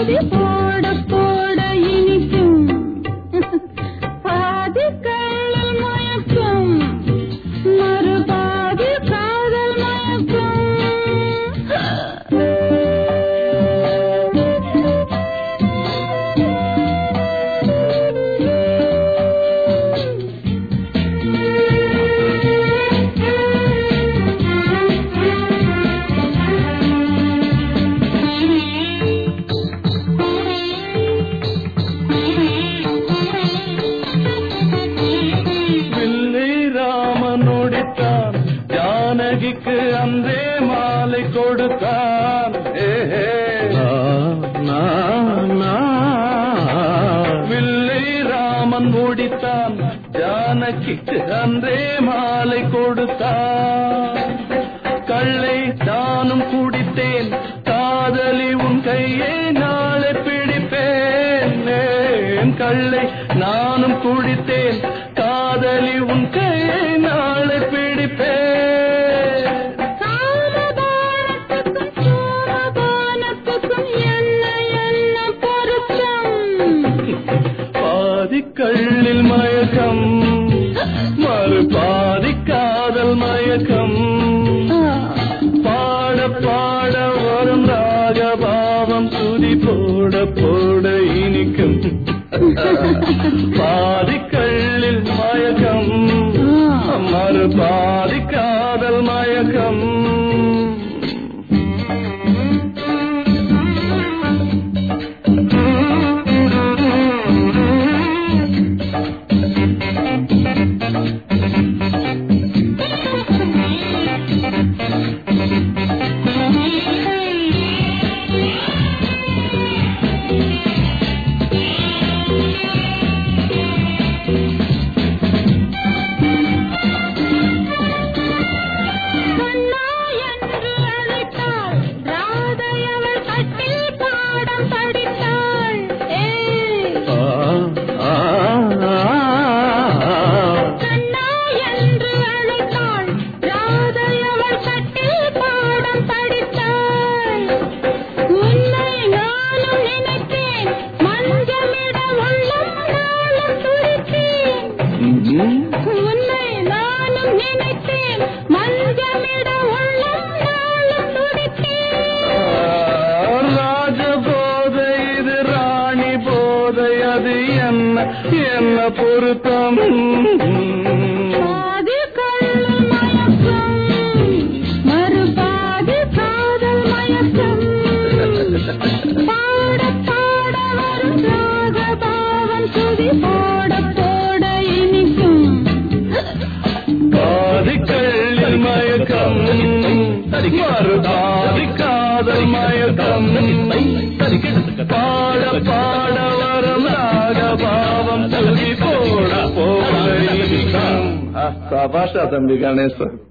துதி போட போட இனிக்கும் பாதி கள்ளில் மயக்கம் மறுபாதி காதல் மயக்கம் ஜானகிக்கு அன்றே மாலை கொடுத்தான் வில்லை ராமன் முடித்தான் ஜானகிக்கு அன்றே மாலை கொடுத்தான் கள்ளை நானும் குடித்தேன் காதலி உன் கையை நாளை பிடிப்பேன் கள்ளை நானும் குடித்தேன் காதலி உன் கையை நாளை பிடிப்பேன் பாதி கள்ளில் மயக்கம் மறுபாதி காதல் மயக்கம் பாட பாட வரும் ராகபாவம் துதி போட போட இனிக்கும் பாதி கள்ளில் மயக்கம் மறுபாதி காதல் மயக்கம் என்ன பொருத்தம் பாதி கள்ளில் மயக்கம் மறுபாதி காதல் மயக்கம் பாட பாட வரும் ராகபாவம் துதி போட போட இனிக்கும் பாதி கள்ளில் மயக்கம் மறுபாதி காதல் மயக்கம் பாட பாட வரும் ராகபாவம் துதி போட போட இனிக்கும். சபாஷா தம்பி கணேசன்.